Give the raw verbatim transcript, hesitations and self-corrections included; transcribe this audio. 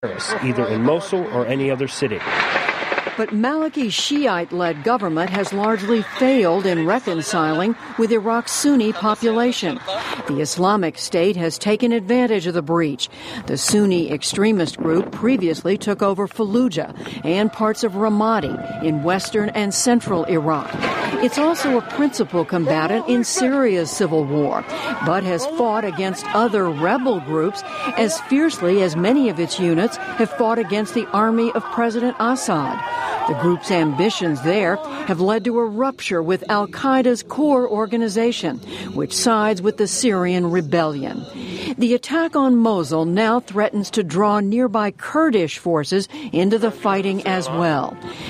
either in Mosul or any other city. But Maliki's Shiite-led government has largely failed in reconciling with Iraq's Sunni population. The Islamic State has taken advantage of the breach. The Sunni extremist group previously took over Fallujah and parts of Ramadi in western and central Iraq. It's also a principal combatant in Syria's civil war, but has fought against other rebel groups as fiercely as many of its units have fought against the army of President Assad. The group's ambitions there have led to a rupture with al-Qaeda's core organization, which sides with the Syrian rebellion. The attack on Mosul now threatens to draw nearby Kurdish forces into the fighting as well.